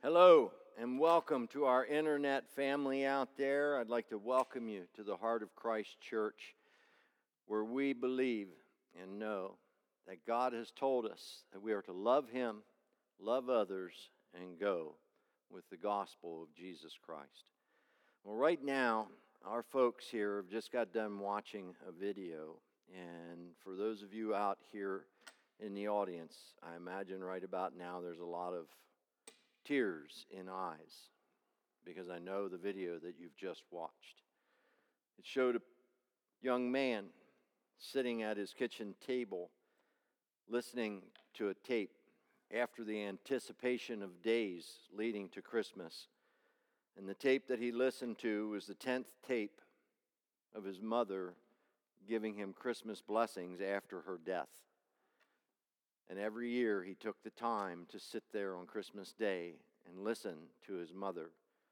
Hello and welcome to our internet family out there. I'd like to welcome you to the Heart of Christ Church, where we believe and know that God has told us that we are to love Him, love others, and go with the gospel of Jesus Christ. Well, right now, our folks here have just got done watching a video, and for those of you out here in the audience, I imagine right about now there's a lot of tears in eyes, because I know the video that you've just watched. It showed a young man sitting at his kitchen table listening to a tape after the anticipation of days leading to Christmas. And the tape that he listened to was the 10th tape of his mother giving him Christmas blessings after her death. And every year he took the time to sit there on Christmas Day and listen to his mother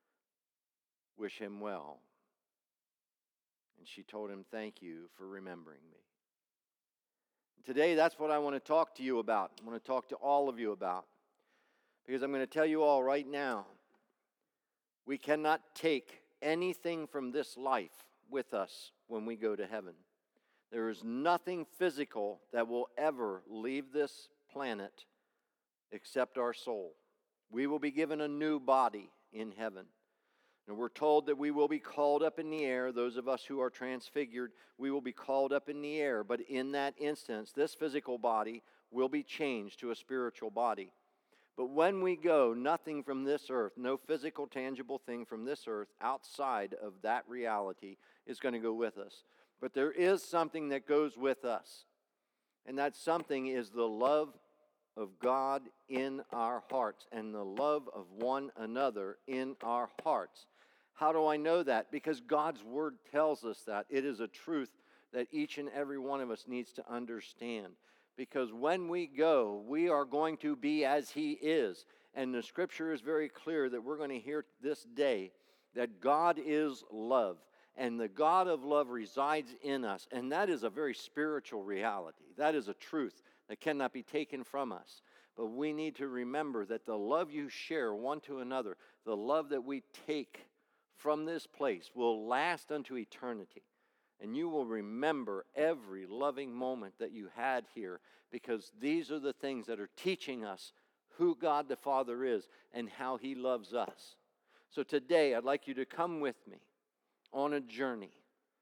wish him well. And she told him, "Thank you for remembering me." Today, that's what I want to talk to you about. I want to talk to all of you about. Because I'm going to tell you all right now, we cannot take anything from this life with us when we go to heaven. There is nothing physical that will ever leave this planet except our soul. We will be given a new body in heaven. And we're told that we will be called up in the air. Those of us who are transfigured, we will be called up in the air. But in that instance, this physical body will be changed to a spiritual body. But when we go, nothing from this earth, no physical, tangible thing from this earth outside of that reality is going to go with us. But there is something that goes with us. And that something is the love of God in our hearts and the love of one another in our hearts. How do I know that? Because God's Word tells us that. It is a truth that each and every one of us needs to understand. Because when we go, we are going to be as He is. And the Scripture is very clear that we're going to hear this day that God is love. And the God of love resides in us. And that is a very spiritual reality. That is a truth that cannot be taken from us. But we need to remember that the love you share one to another, the love that we take from this place, will last unto eternity. And you will remember every loving moment that you had here, because these are the things that are teaching us who God the Father is and how He loves us. So today, I'd like you to come with me on a journey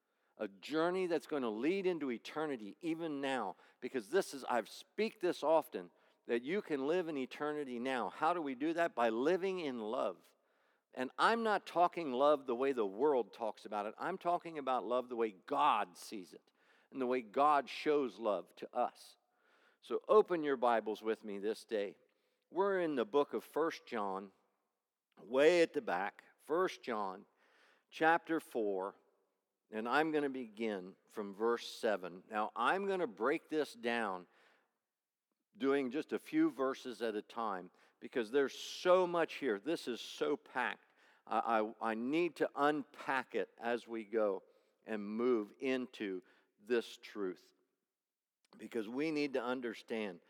that's going to lead into eternity even now, because I speak this often, that you can live in eternity now. How do we do that? By living in love. And I'm not talking love the way the world talks about it. I'm talking about love the way God sees it and the way God shows love to us. So open your Bibles with me this day. We're in the book of 1 John, way at the back, 1 John chapter 4, and I'm going to begin from verse 7. Now, I'm going to break this down doing just a few verses at a time, because there's so much here. This is so packed. I need to unpack it as we go and move into this truth, because we need to understand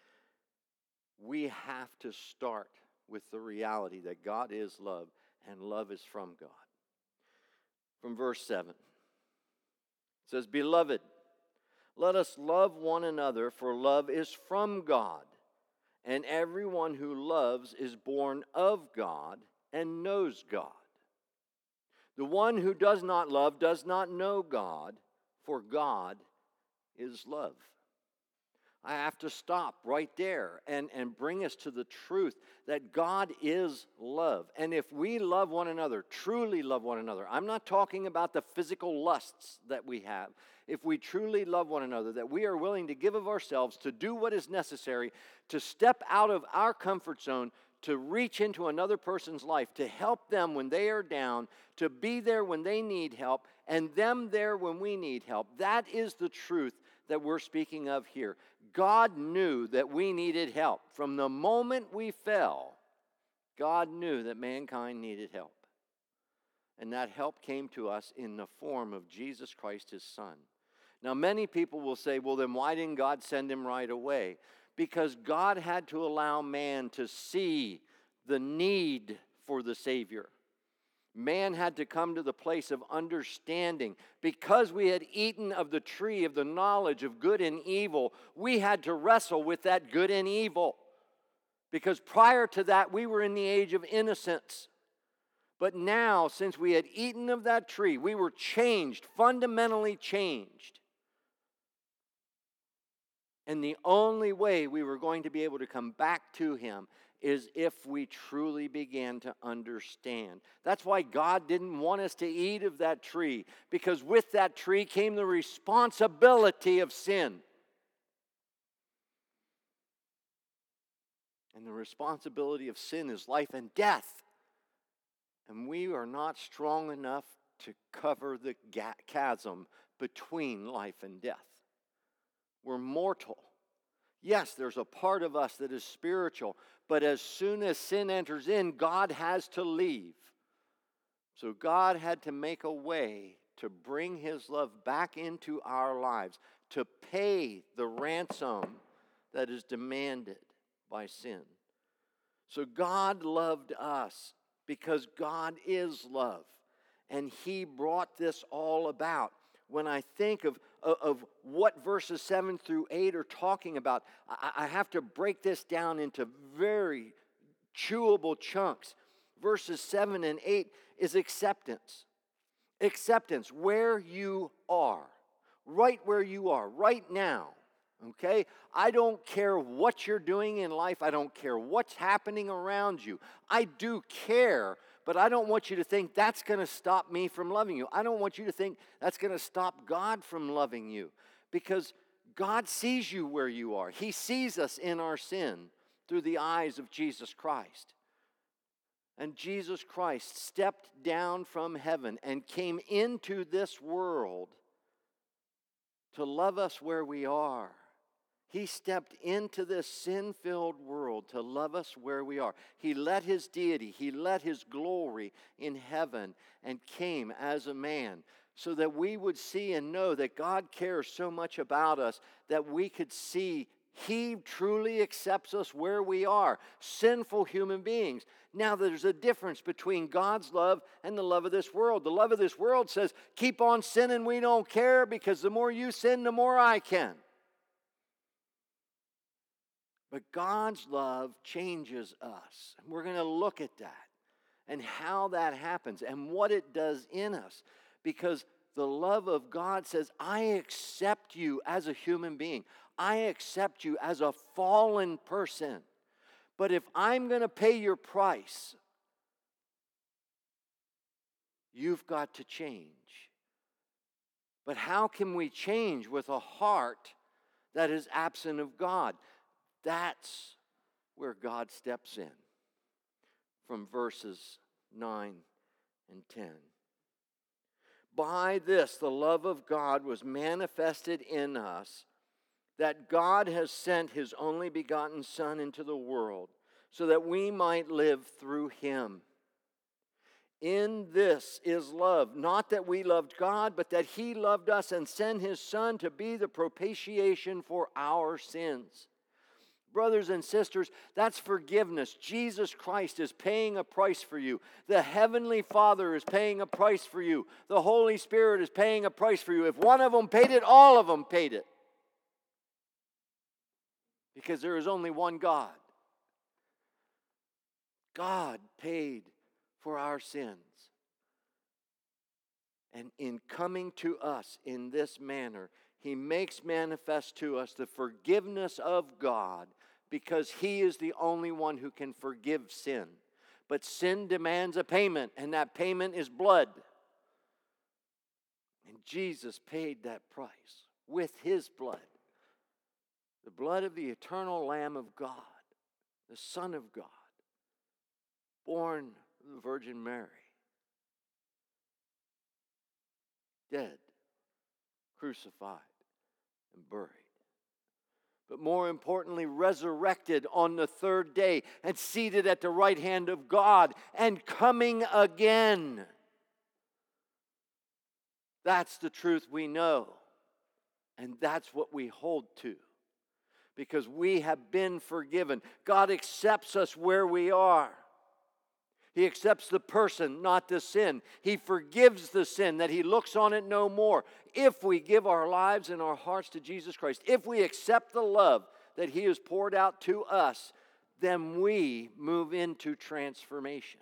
we have to start with the reality that God is love and love is from God. From verse 7, it says, "Beloved, let us love one another, for love is from God. And everyone who loves is born of God and knows God. The one who does not love does not know God, for God is love." I have to stop right there and bring us to the truth that God is love. And if we love one another, truly love one another, I'm not talking about the physical lusts that we have. If we truly love one another, that we are willing to give of ourselves to do what is necessary, to step out of our comfort zone, to reach into another person's life, to help them when they are down, to be there when they need help, and them there when we need help. That is the truth that we're speaking of here. God knew that we needed help. From the moment we fell, God knew that mankind needed help. And that help came to us in the form of Jesus Christ, His Son. Now, many people will say, well, then why didn't God send Him right away? Because God had to allow man to see the need for the Savior. Man had to come to the place of understanding. Because we had eaten of the tree of the knowledge of good and evil, we had to wrestle with that good and evil. Because prior to that, we were in the age of innocence. But now, since we had eaten of that tree, we were changed, fundamentally changed. And the only way we were going to be able to come back to Him is if we truly began to understand. That's why God didn't want us to eat of that tree, because with that tree came the responsibility of sin. And the responsibility of sin is life and death. And we are not strong enough to cover the chasm between life and death. We're mortal. Yes, there's a part of us that is spiritual, but as soon as sin enters in, God has to leave. So God had to make a way to bring His love back into our lives, to pay the ransom that is demanded by sin. So God loved us because God is love, and He brought this all about. When I think of what verses 7 through 8 are talking about, I have to break this down into very chewable chunks. Verses 7 and 8 is acceptance. Acceptance, where you are, right where you are, right now. Okay? I don't care what you're doing in life. I don't care what's happening around you. I do care, but I don't want you to think that's going to stop me from loving you. I don't want you to think that's going to stop God from loving you, because God sees you where you are. He sees us in our sin through the eyes of Jesus Christ. And Jesus Christ stepped down from heaven and came into this world to love us where we are. He stepped into this sin-filled world to love us where we are. He let His deity, He let His glory in heaven and came as a man so that we would see and know that God cares so much about us that we could see He truly accepts us where we are, sinful human beings. Now, there's a difference between God's love and the love of this world. The love of this world says, keep on sinning, we don't care, because the more you sin, the more I can. But God's love changes us. And we're going to look at that and how that happens and what it does in us. Because the love of God says, I accept you as a human being. I accept you as a fallen person. But if I'm going to pay your price, you've got to change. But how can we change with a heart that is absent of God? That's where God steps in from verses 9 and 10. By this, the love of God was manifested in us, that God has sent His only begotten Son into the world so that we might live through Him. In this is love, not that we loved God, but that He loved us and sent His Son to be the propitiation for our sins. Brothers and sisters, that's forgiveness. Jesus Christ is paying a price for you. The Heavenly Father is paying a price for you. The Holy Spirit is paying a price for you. If one of them paid it, all of them paid it. Because there is only one God. God paid for our sins. And in coming to us in this manner, He makes manifest to us the forgiveness of God, because He is the only one who can forgive sin. But sin demands a payment, and that payment is blood. And Jesus paid that price with His blood. The blood of the eternal Lamb of God, the Son of God, born of the Virgin Mary, dead, crucified, and buried. But more importantly, resurrected on the third day and seated at the right hand of God and coming again. That's the truth we know. And that's what we hold to. Because we have been forgiven. God accepts us where we are. He accepts the person, not the sin. He forgives the sin, that He looks on it no more. If we give our lives and our hearts to Jesus Christ, if we accept the love that He has poured out to us, then we move into transformation.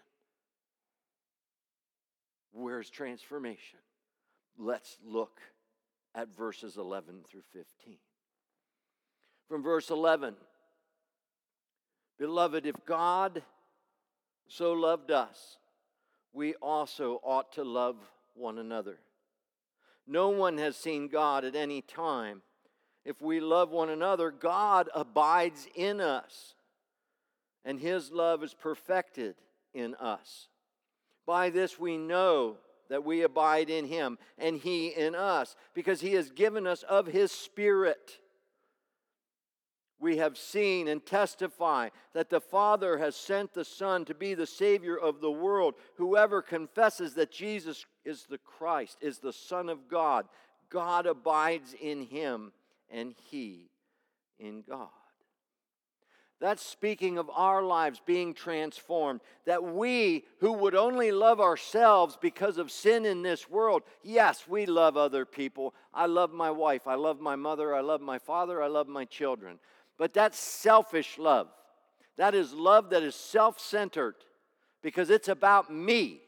Where's transformation? Let's look at verses 11 through 15. From verse 11, beloved, if God so loved us, we also ought to love one another. No one has seen God at any time. If we love one another, God abides in us, and His love is perfected in us. By this we know that we abide in Him, and He in us, because He has given us of His Spirit. We have seen and testify that the Father has sent the Son to be the Savior of the world. Whoever confesses that Jesus is the Christ, is the Son of God, God abides in Him, and He in God. That's speaking of our lives being transformed. That we, who would only love ourselves because of sin in this world, yes, we love other people. I love my wife, I love my mother, I love my father, I love my children. But that's selfish love. That is love that is self-centered because it's about me.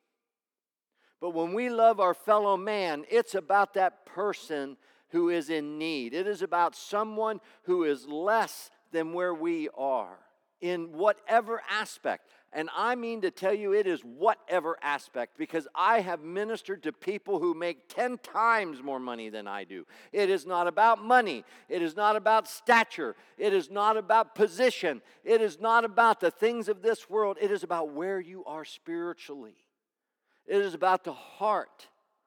But when we love our fellow man, it's about that person who is in need. It is about someone who is less than where we are in whatever aspect. And I mean to tell you, it is whatever aspect, because I have ministered to people who make 10 times more money than I do. It is not about money. It is not about stature. It is not about position. It is not about the things of this world. It is about where you are spiritually. It is about the heart.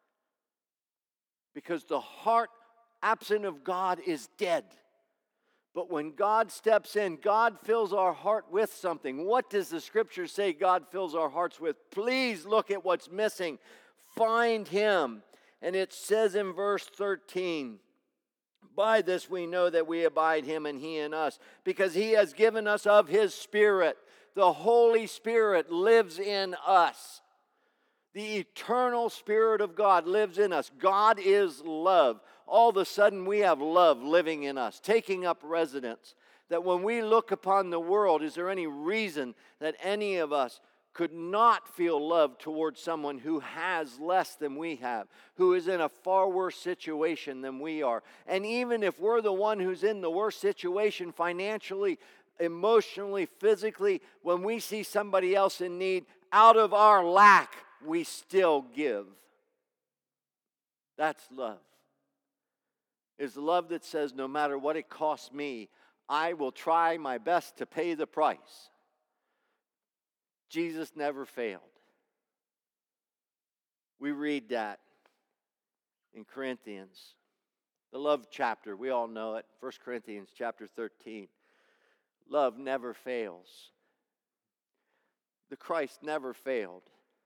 Because the heart absent of God is dead. But when God steps in, God fills our heart with something. What does the Scripture say God fills our hearts with? Please look at what's missing. Find Him. And it says in verse 13, by this we know that we abide Him and He in us, because He has given us of His Spirit. The Holy Spirit lives in us. The eternal Spirit of God lives in us. God is love. All of a sudden we have love living in us, taking up residence. That when we look upon the world, is there any reason that any of us could not feel love towards someone who has less than we have, who is in a far worse situation than we are? And even if we're the one who's in the worst situation financially, emotionally, physically, when we see somebody else in need, out of our lack, we still give. That's love. It's love that says, no matter what it costs me, I will try my best to pay the price. Jesus never failed. We read that in Corinthians, the love chapter. We all know it, 1 Corinthians chapter 13. Love never fails. The Christ never failed.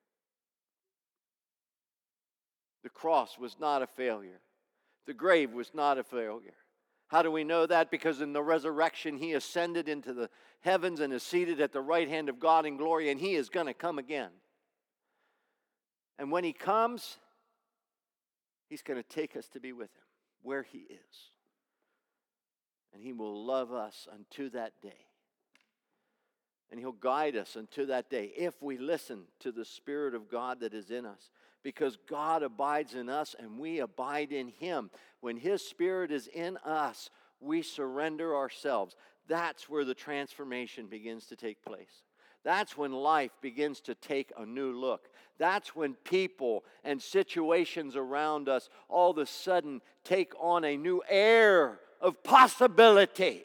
The cross was not a failure. The grave was not a failure. How do we know that? Because in the resurrection, He ascended into the heavens and is seated at the right hand of God in glory, and He is going to come again. And when He comes, He's going to take us to be with Him where He is. And He will love us unto that day. And He'll guide us unto that day if we listen to the Spirit of God that is in us. Because God abides in us and we abide in Him. When His Spirit is in us, we surrender ourselves. That's where the transformation begins to take place. That's when life begins to take a new look. That's when people and situations around us all of a sudden take on a new air of possibility.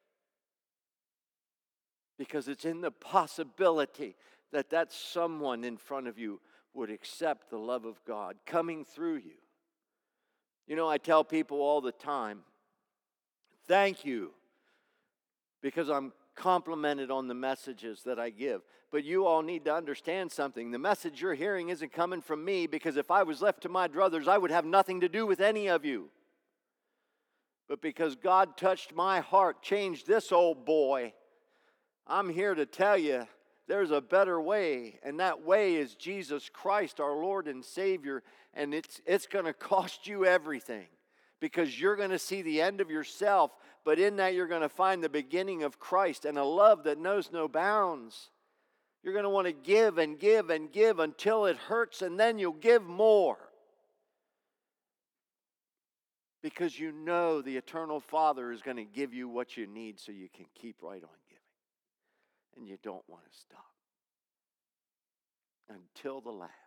Because it's in the possibility that that someone in front of you would accept the love of God coming through you. You know, I tell people all the time, thank you, because I'm complimented on the messages that I give. But you all need to understand something. The message you're hearing isn't coming from me, because if I was left to my druthers, I would have nothing to do with any of you. But because God touched my heart, changed this old boy, I'm here to tell you there's a better way, and that way is Jesus Christ, our Lord and Savior, and it's going to cost you everything because you're going to see the end of yourself, but in that you're going to find the beginning of Christ and a love that knows no bounds. You're going to want to give and give and give until it hurts, and then you'll give more. Because you know the eternal Father is going to give you what you need so you can keep right on giving. And you don't want to stop until the last.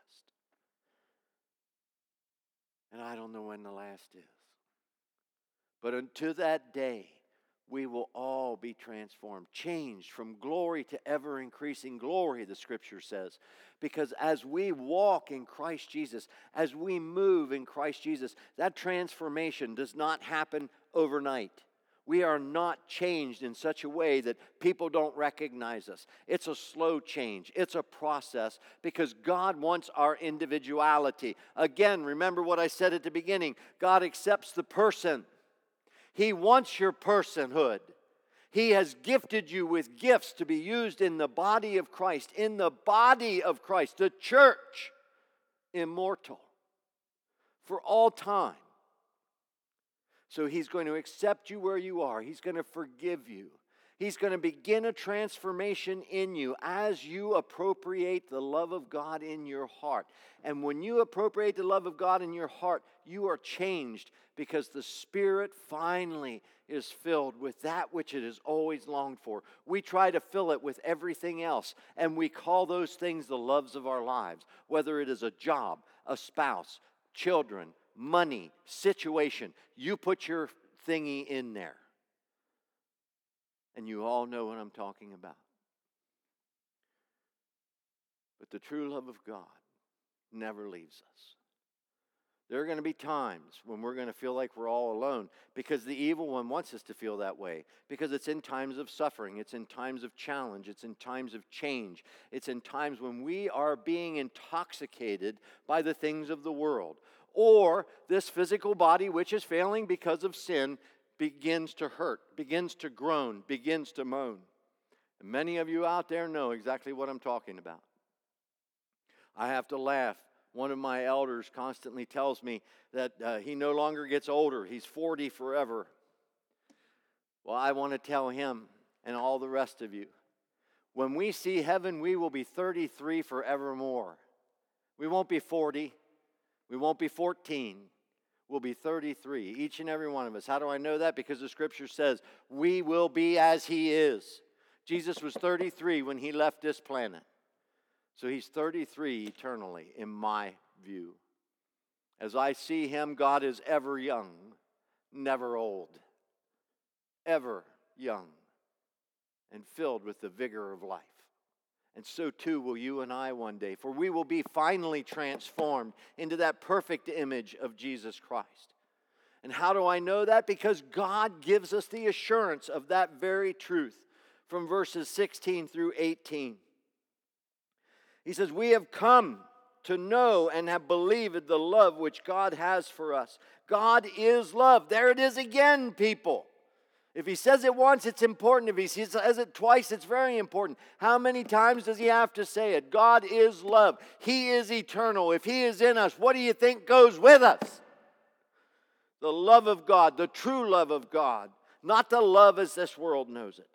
And I don't know when the last is. But until that day, we will all be transformed, changed from glory to ever-increasing glory, the Scripture says. Because as we walk in Christ Jesus, as we move in Christ Jesus, that transformation does not happen overnight. We are not changed in such a way that people don't recognize us. It's a slow change. It's a process because God wants our individuality. Again, remember what I said at the beginning. God accepts the person. He wants your personhood. He has gifted you with gifts to be used in the body of Christ, in the body of Christ, the church, immortal, for all time. So He's going to accept you where you are. He's going to forgive you. He's going to begin a transformation in you as you appropriate the love of God in your heart. And when you appropriate the love of God in your heart, you are changed because the Spirit finally is filled with that which it has always longed for. We try to fill it with everything else, and we call those things the loves of our lives, whether it is a job, a spouse, children, money, situation. You put your thingy in there. And you all know what I'm talking about. But the true love of God never leaves us. There are going to be times when we're going to feel like we're all alone because the evil one wants us to feel that way. Because it's in times of suffering. It's in times of challenge. It's in times of change. It's in times when we are being intoxicated by the things of the world. Or this physical body, which is failing because of sin, begins to hurt, begins to groan, begins to moan. And many of you out there know exactly what I'm talking about. I have to laugh. One of my elders constantly tells me that he no longer gets older. He's 40 forever. Well, I want to tell him and all the rest of you, when we see heaven, we will be 33 forevermore. We won't be 40. We won't be 14. We'll be 33, each and every one of us. How do I know that? Because the Scripture says we will be as He is. Jesus was 33 when He left this planet. So He's 33 eternally, in my view. As I see Him, God is ever young, never old. Ever young and filled with the vigor of life. And so too will you and I one day, for we will be finally transformed into that perfect image of Jesus Christ. And how do I know that? Because God gives us the assurance of that very truth from verses 16 through 18. He says, "We have come to know and have believed the love which God has for us." God is love. There it is again, people. If He says it once, it's important. If He says it twice, it's very important. How many times does He have to say it? God is love. He is eternal. If He is in us, what do you think goes with us? The love of God, the true love of God, not the love as this world knows it.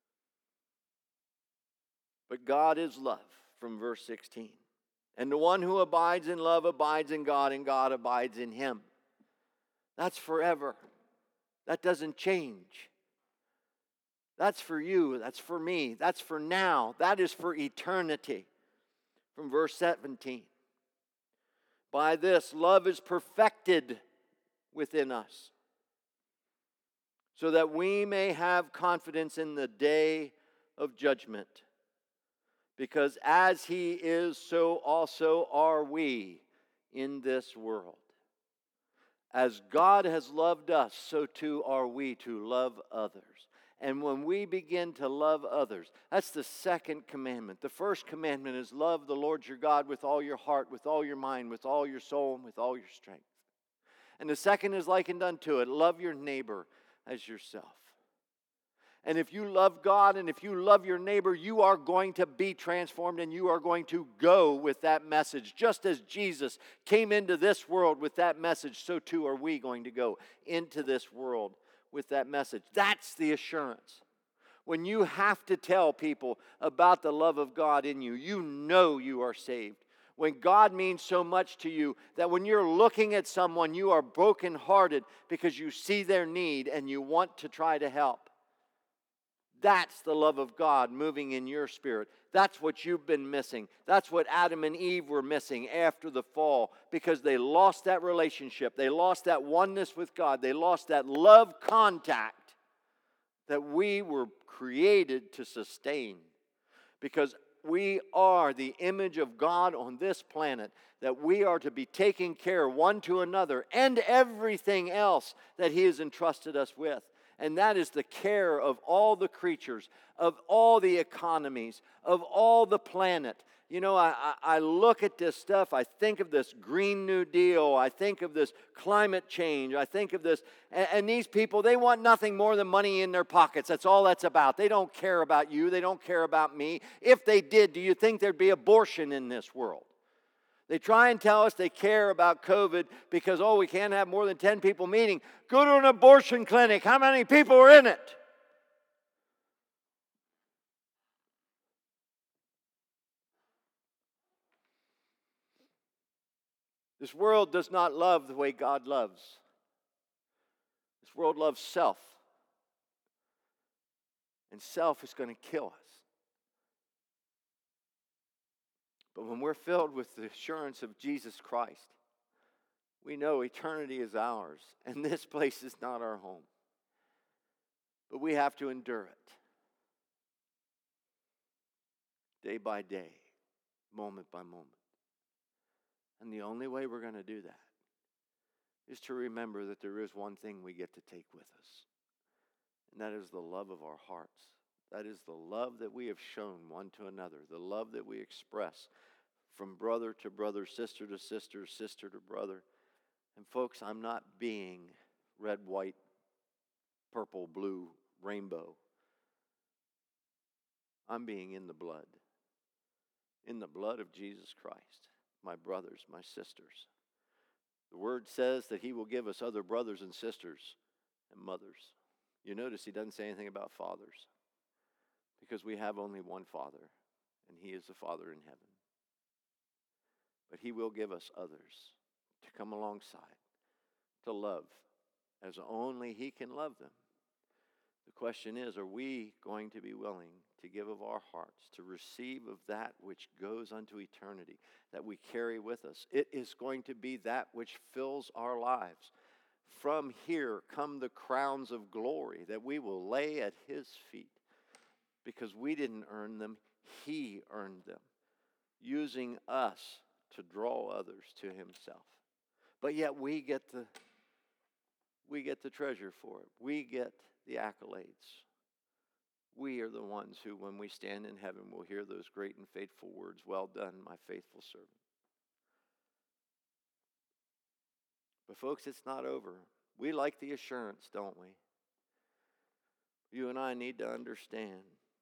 But God is love, from verse 16. And the one who abides in love abides in God, and God abides in him. That's forever. That doesn't change. That's for you. That's for me. That's for now. That is for eternity. From verse 17. By this, love is perfected within us, so that we may have confidence in the day of judgment. Because as He is, so also are we in this world. As God has loved us, so too are we to love others. And when we begin to love others, that's the second commandment. The first commandment is love the Lord your God with all your heart, with all your mind, with all your soul, and with all your strength. And the second is likened unto it, love your neighbor as yourself. And if you love God and if you love your neighbor, you are going to be transformed and you are going to go with that message. Just as Jesus came into this world with that message, so too are we going to go into this world with that message. That's the assurance. When you have to tell people about the love of God in you, you know you are saved. When God means so much to you that when you're looking at someone, you are brokenhearted because you see their need and you want to try to help. That's the love of God moving in your spirit. That's what you've been missing. That's what Adam and Eve were missing after the fall because they lost that relationship. They lost that oneness with God. They lost that love contact that we were created to sustain. Because we are the image of God on this planet, that we are to be taking care one to another and everything else that He has entrusted us with. And that is the care of all the creatures, of all the economies, of all the planet. You know, I look at this stuff, I think of this Green New Deal, I think of this climate change, I think of this, and these people, they want nothing more than money in their pockets. That's all that's about. They don't care about you, they don't care about me. If they did, do you think there'd be abortion in this world? They try and tell us they care about COVID because, we can't have more than 10 people meeting. Go to an abortion clinic. How many people are in it? This world does not love the way God loves. This world loves self. And self is going to kill us. But when we're filled with the assurance of Jesus Christ, we know eternity is ours, and this place is not our home. But we have to endure it. Day by day, moment by moment. And the only way we're going to do that is to remember that there is one thing we get to take with us. And that is the love of our hearts. That is the love that we have shown one to another. The love that we express from brother to brother, sister to sister, sister to brother. And folks, I'm not being red, white, purple, blue, rainbow. I'm being in the blood. In the blood of Jesus Christ. My brothers, my sisters. The Word says that He will give us other brothers and sisters and mothers. You notice He doesn't say anything about fathers. Because we have only one Father, and He is the Father in heaven. But He will give us others to come alongside, to love as only He can love them. The question is, are we going to be willing to give of our hearts, to receive of that which goes unto eternity, that we carry with us? It is going to be that which fills our lives. From here come the crowns of glory that we will lay at His feet. Because we didn't earn them, He earned them, using us to draw others to Himself. But yet we get the treasure for it. We get the accolades. We are the ones who, when we stand in heaven, will hear those great and faithful words, "Well done, my faithful servant." But folks, it's not over. We like the assurance, don't we? You and I need to understand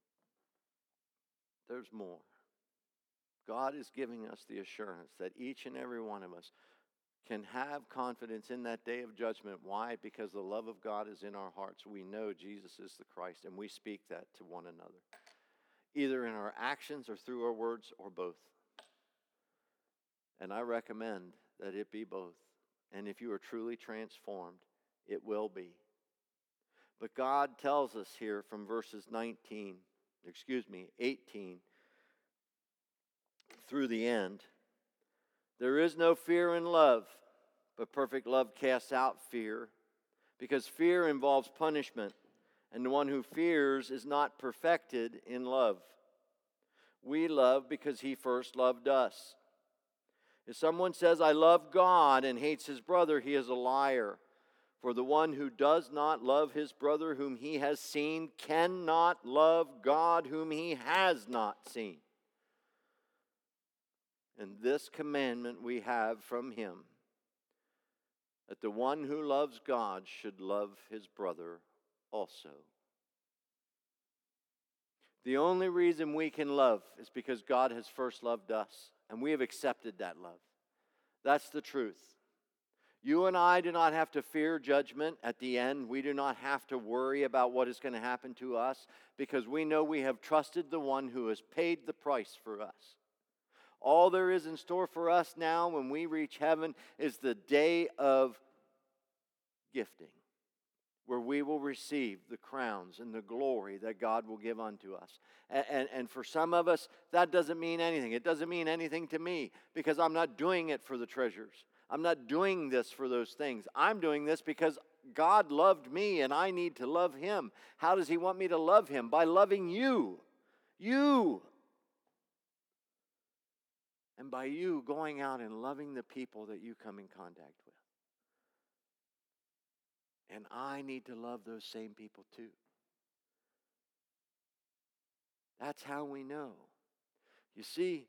there's more. God is giving us the assurance that each and every one of us can have confidence in that day of judgment. Why? Because the love of God is in our hearts. We know Jesus is the Christ, and we speak that to one another, either in our actions or through our words or both. And I recommend that it be both. And if you are truly transformed, it will be. But God tells us here from verses 18 through the end, there is no fear in love, but perfect love casts out fear, because fear involves punishment, and the one who fears is not perfected in love. We love because He first loved us. If someone says, "I love God," and hates his brother, he is a liar. For the one who does not love his brother whom he has seen cannot love God whom he has not seen. And this commandment we have from Him, that the one who loves God should love his brother also. The only reason we can love is because God has first loved us, and we have accepted that love. That's the truth. You and I do not have to fear judgment at the end. We do not have to worry about what is going to happen to us because we know we have trusted the one who has paid the price for us. All there is in store for us now when we reach heaven is the day of gifting, where we will receive the crowns and the glory that God will give unto us. And for some of us, that doesn't mean anything. It doesn't mean anything to me because I'm not doing it for the treasures. I'm not doing this for those things. I'm doing this because God loved me and I need to love Him. How does He want me to love Him? By loving you. You. And by you going out and loving the people that you come in contact with. And I need to love those same people too. That's how we know. You see,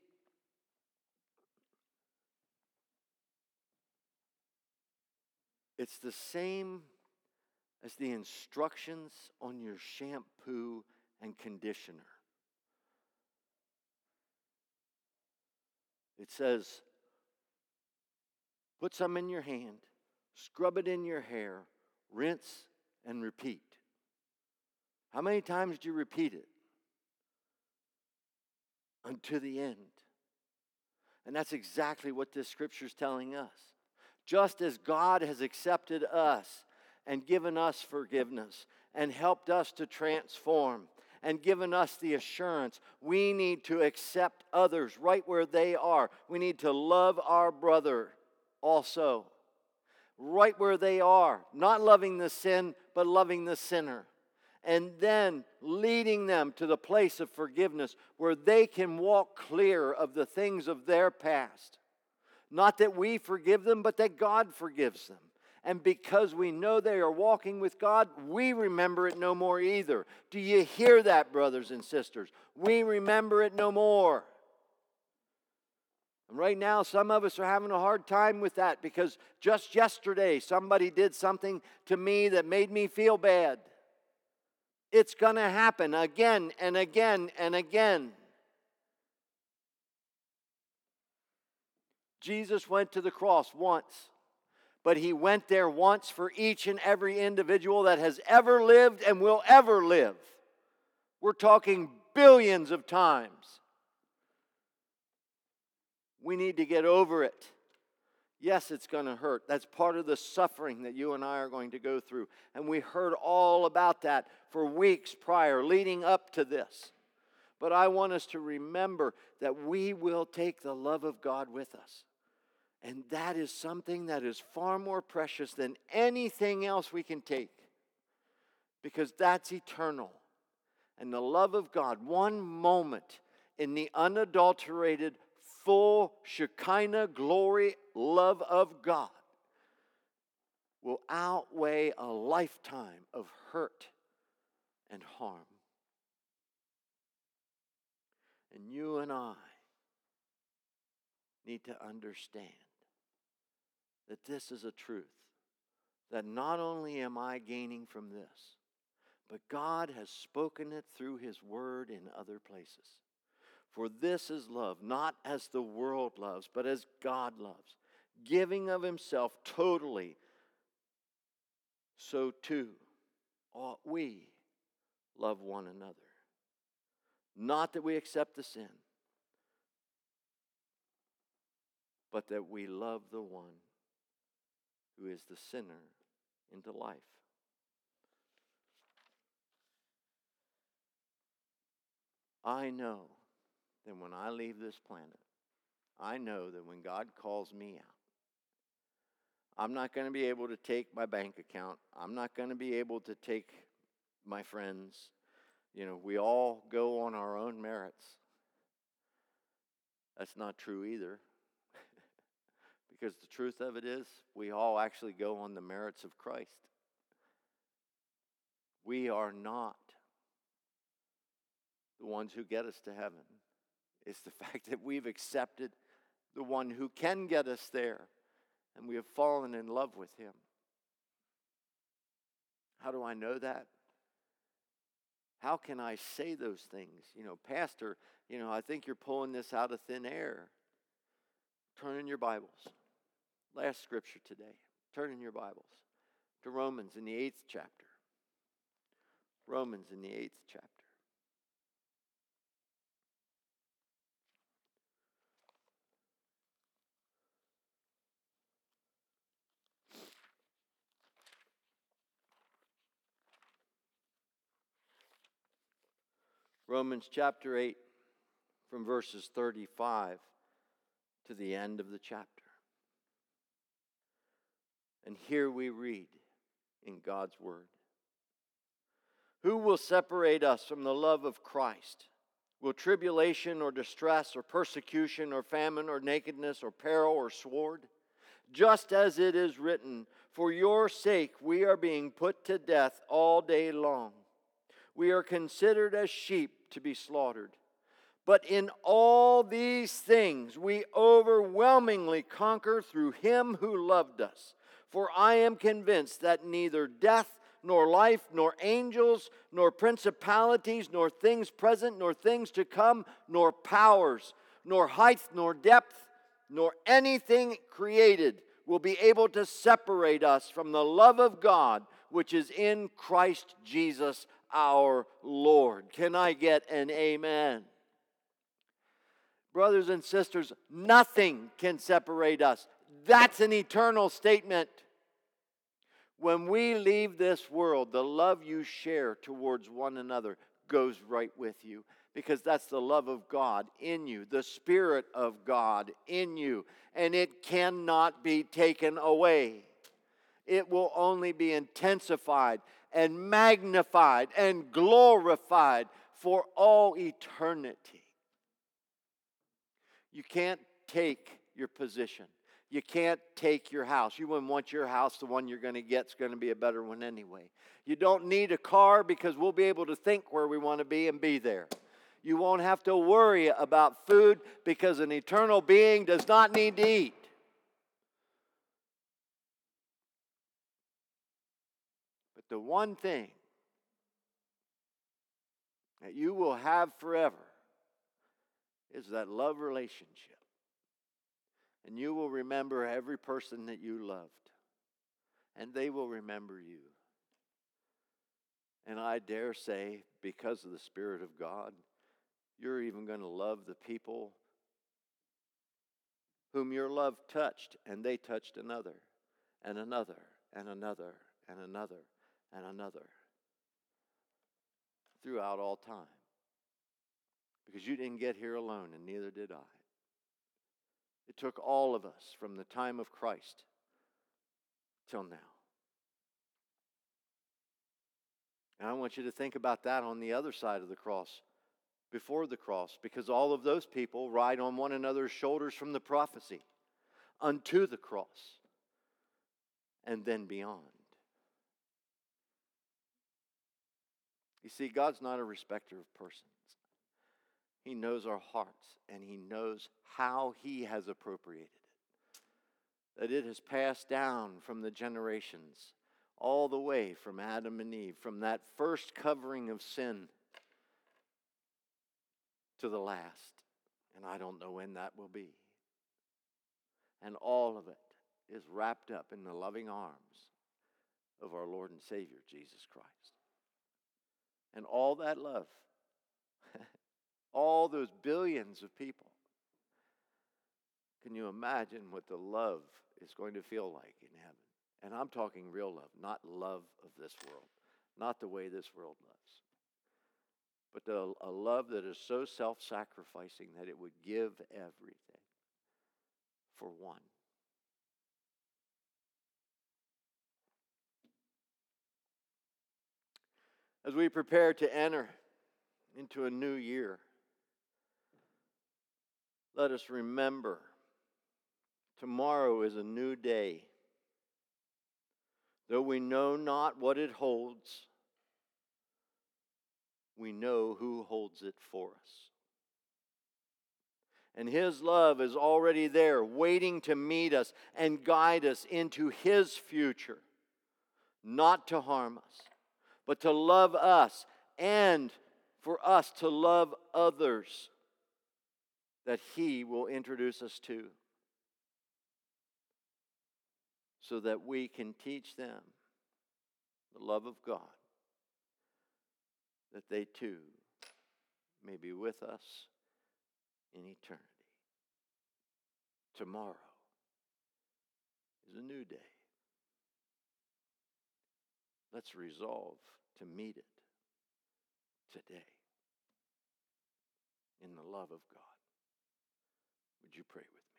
it's the same as the instructions on your shampoo and conditioner. It says, put some in your hand, scrub it in your hair, rinse and repeat. How many times do you repeat it? Unto the end. And that's exactly what this scripture is telling us. Just as God has accepted us and given us forgiveness and helped us to transform and given us the assurance, we need to accept others right where they are. We need to love our brother also. Right where they are. Not loving the sin, but loving the sinner. And then leading them to the place of forgiveness where they can walk clear of the things of their past. Not that we forgive them, but that God forgives them. And because we know they are walking with God, we remember it no more either. Do you hear that, brothers and sisters? We remember it no more. And right now, some of us are having a hard time with that because just yesterday, somebody did something to me that made me feel bad. It's going to happen again and again and again. Jesus went to the cross once, but He went there once for each and every individual that has ever lived and will ever live. We're talking billions of times. We need to get over it. Yes, it's going to hurt. That's part of the suffering that you and I are going to go through. And we heard all about that for weeks prior, leading up to this. But I want us to remember that we will take the love of God with us. And that is something that is far more precious than anything else we can take. Because that's eternal. And the love of God, one moment in the unadulterated, full Shekinah glory love of God will outweigh a lifetime of hurt and harm. And you and I need to understand that this is a truth, that not only am I gaining from this, but God has spoken it through His word in other places. For this is love, not as the world loves, but as God loves, giving of Himself totally. So too ought we love one another. Not that we accept the sin, but that we love the one who is the sinner into life. I know that when I leave this planet, I know that when God calls me out, I'm not going to be able to take my bank account. I'm not going to be able to take my friends. You know, we all go on our own merits. That's not true either. Because the truth of it is, we all actually go on the merits of Christ. We are not the ones who get us to heaven. It's the fact that we've accepted the one who can get us there, and we have fallen in love with Him. How do I know that? How can I say those things? Pastor, I think you're pulling this out of thin air. Turn in your Bibles. Last scripture today. Turn in your Bibles to Romans in the 8th chapter. Romans in the 8th chapter. Romans chapter 8, from verses 35 to the end of the chapter. And here we read in God's Word. Who will separate us from the love of Christ? Will tribulation or distress or persecution or famine or nakedness or peril or sword? Just as it is written, for your sake we are being put to death all day long. We are considered as sheep to be slaughtered. But in all these things we overwhelmingly conquer through Him who loved us. For I am convinced that neither death, nor life, nor angels, nor principalities, nor things present, nor things to come, nor powers, nor height, nor depth, nor anything created will be able to separate us from the love of God, which is in Christ Jesus our Lord. Can I get an amen? Brothers and sisters, nothing can separate us. That's an eternal statement. When we leave this world, the love you share towards one another goes right with you, because that's the love of God in you, the Spirit of God in you, and it cannot be taken away. It will only be intensified and magnified and glorified for all eternity. You can't take your position. You can't take your house. You wouldn't want your house, the one you're going to get, is going to be a better one anyway. You don't need a car, because we'll be able to think where we want to be and be there. You won't have to worry about food, because an eternal being does not need to eat. But the one thing that you will have forever is that love relationship. And you will remember every person that you loved. And they will remember you. And I dare say, because of the Spirit of God, you're even going to love the people whom your love touched, and they touched another, and another, and another, and another, and another, throughout all time. Because you didn't get here alone, and neither did I. It took all of us from the time of Christ till now. And I want you to think about that on the other side of the cross, before the cross, because all of those people ride on one another's shoulders from the prophecy unto the cross and then beyond. You see, God's not a respecter of persons. He knows our hearts, and He knows how He has appropriated it. That it has passed down from the generations, all the way from Adam and Eve, from that first covering of sin to the last. And I don't know when that will be. And all of it is wrapped up in the loving arms of our Lord and Savior, Jesus Christ. And all that love, all those billions of people, can you imagine what the love is going to feel like in heaven? And I'm talking real love, not love of this world, not the way this world loves, but a love that is so self-sacrificing that it would give everything for one. As we prepare to enter into a new year, let us remember tomorrow is a new day. Though we know not what it holds, we know who holds it for us. And His love is already there, waiting to meet us and guide us into His future, not to harm us, but to love us and for us to love others that He will introduce us to, so that we can teach them the love of God, that they too may be with us in eternity. Tomorrow is a new day. Let's resolve to meet it today in the love of God. Would you pray with me?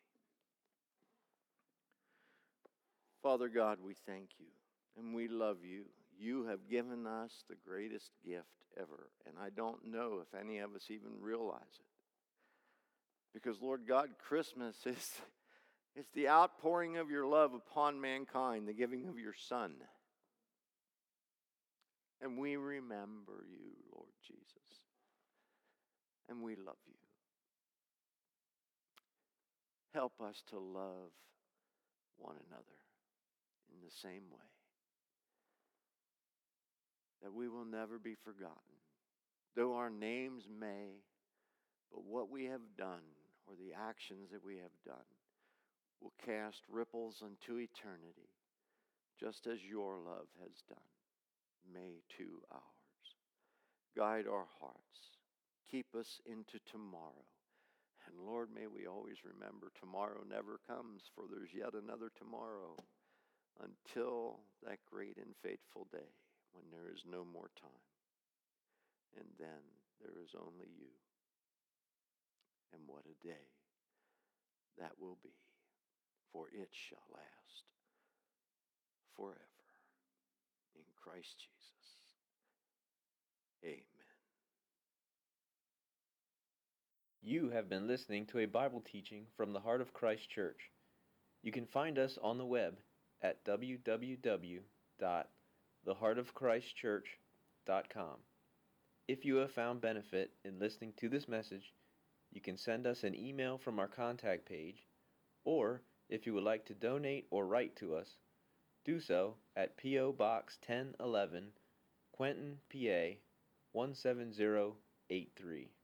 Father God, we thank you and we love you. You have given us the greatest gift ever, and I don't know if any of us even realize it. Because, Lord God, Christmas is the outpouring of your love upon mankind, the giving of your Son. And we remember you, Lord Jesus. And we love you. Help us to love one another in the same way, that we will never be forgotten. Though our names may, but what we have done, or the actions that we have done, will cast ripples into eternity, just as your love has done. May too ours. Guide our hearts. Keep us into tomorrow. And Lord, may we always remember tomorrow never comes, for there's yet another tomorrow until that great and fateful day when there is no more time. And then there is only you. And what a day that will be, for it shall last forever. In Christ Jesus. Amen. You have been listening to a Bible teaching from the Heart of Christ Church. You can find us on the web at www.theheartofchristchurch.com. If you have found benefit in listening to this message, you can send us an email from our contact page, or if you would like to donate or write to us, do so at P.O. Box 1011, Quentin, PA 17083.